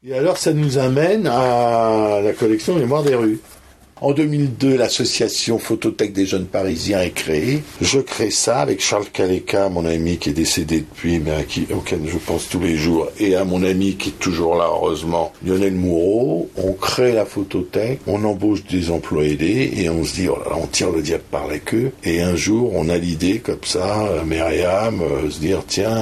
Et alors ça nous amène à la collection Mémoire des rues. En 2002, l'association Photothèque des jeunes parisiens est créée. Je crée ça avec Charles Caléca, mon ami qui est décédé depuis, mais auquel je pense tous les jours, et à mon ami qui est toujours là, heureusement, Lionel Moureau. On crée la photothèque, on embauche des emplois aidés, et on se dit, oh là là, on tire le diable par la queue. Et un jour, on a l'idée, comme ça, Myriam, se dire, tiens,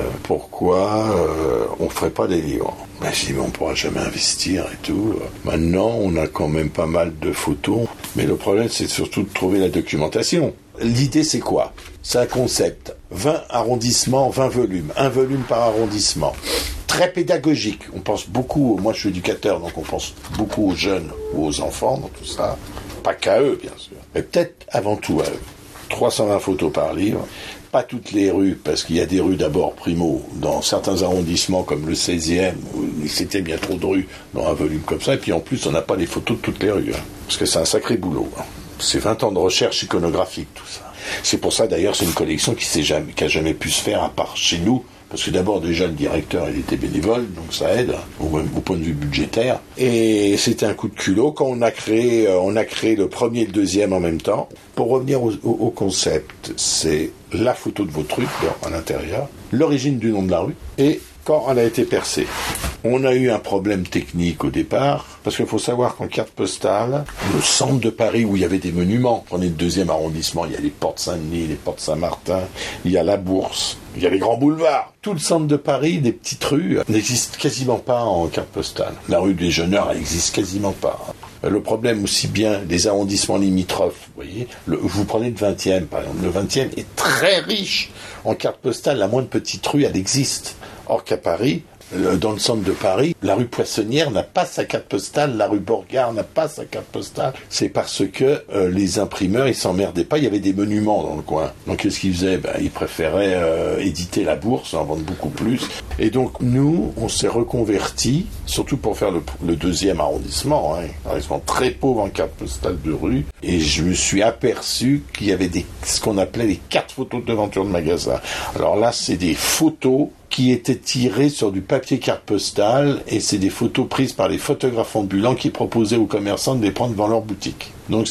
pourquoi on ferait pas des livres? Je dis, mais on pourra jamais investir et tout. Maintenant, on a quand même pas mal de photos. Mais le problème, c'est surtout de trouver la documentation. L'idée, c'est quoi? C'est un concept. 20 arrondissements, 20 volumes. Un volume par arrondissement. Très pédagogique. On pense beaucoup, moi je suis éducateur, donc on pense beaucoup aux jeunes ou aux enfants dans tout ça. Pas qu'à eux, bien sûr. Mais peut-être avant tout à eux. 320 photos par livre. Pas toutes les rues, parce qu'il y a des rues d'abord, primo, dans certains arrondissements comme le 16e, où c'était bien trop de rues dans un volume comme ça, et puis en plus on n'a pas les photos de toutes les rues, parce que c'est un sacré boulot. C'est 20 ans de recherche iconographique, tout ça. C'est pour ça d'ailleurs, c'est une collection qui a jamais pu se faire à part chez nous, parce que d'abord déjà le directeur il était bénévole, donc ça aide au point de vue budgétaire. Et c'était un coup de culot quand on a créé le premier et le deuxième en même temps. Pour revenir au concept, c'est la photo de votre rue à l'intérieur, l'origine du nom de la rue et quand elle a été percée. On a eu un problème technique au départ, parce qu'il faut savoir qu'en carte postale, le centre de Paris où il y avait des monuments, prenez le 2e arrondissement, il y a les portes Saint-Denis, les portes Saint-Martin, il y a la Bourse, il y a les grands boulevards. Tout le centre de Paris, des petites rues, n'existe quasiment pas en carte postale. La rue des Jeuneurs, elle existe quasiment pas. Le problème aussi bien des arrondissements limitrophes, vous voyez, vous prenez le 20e par exemple, le 20e est très riche en carte postale, la moindre petite rue, elle existe. Or qu'à Paris, dans le centre de Paris, la rue Poissonnière n'a pas sa carte postale, la rue Borgard n'a pas sa carte postale. C'est parce que les imprimeurs, ils s'emmerdaient pas, il y avait des monuments dans le coin. Donc qu'est-ce qu'ils faisaient? Ils préféraient éditer la Bourse, en vendre beaucoup plus. Et donc nous, on s'est reconvertis, surtout pour faire le 2e arrondissement, un arrondissement très pauvre en carte postale de rue. Et je me suis aperçu qu'il y avait ce qu'on appelait les cartes photos de devanture de magasin. Alors là, c'est des photos qui étaient tirées sur du papier carte postale et c'est des photos prises par les photographes ambulants qui proposaient aux commerçants de les prendre dans leur boutique. Donc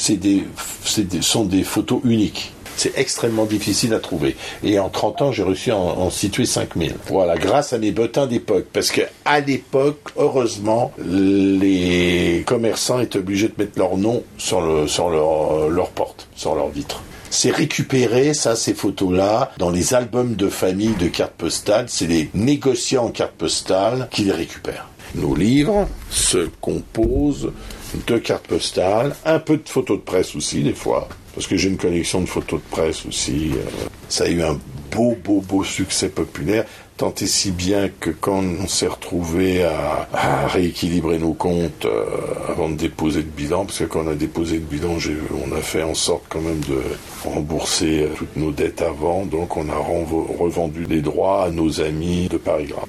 sont des photos uniques. C'est extrêmement difficile à trouver. Et en 30 ans, j'ai réussi à en situer 5000. Voilà, grâce à mes bottins d'époque. Parce que à l'époque, heureusement, les commerçants étaient obligés de mettre leur nom sur leur porte, sur leur vitre. C'est récupéré, ces photos-là, dans les albums de famille de cartes postales. C'est les négociants en cartes postales qui les récupèrent. Nos livres se composent de cartes postales, un peu de photos de presse aussi, des fois, parce que j'ai une collection de photos de presse aussi. Ça a eu un beau succès populaire. Tant et si bien que quand on s'est retrouvé à rééquilibrer nos comptes avant de déposer le bilan, parce que quand on a déposé le bilan, on a fait en sorte quand même de rembourser toutes nos dettes avant, donc on a revendu les droits à nos amis de Paris Gramme.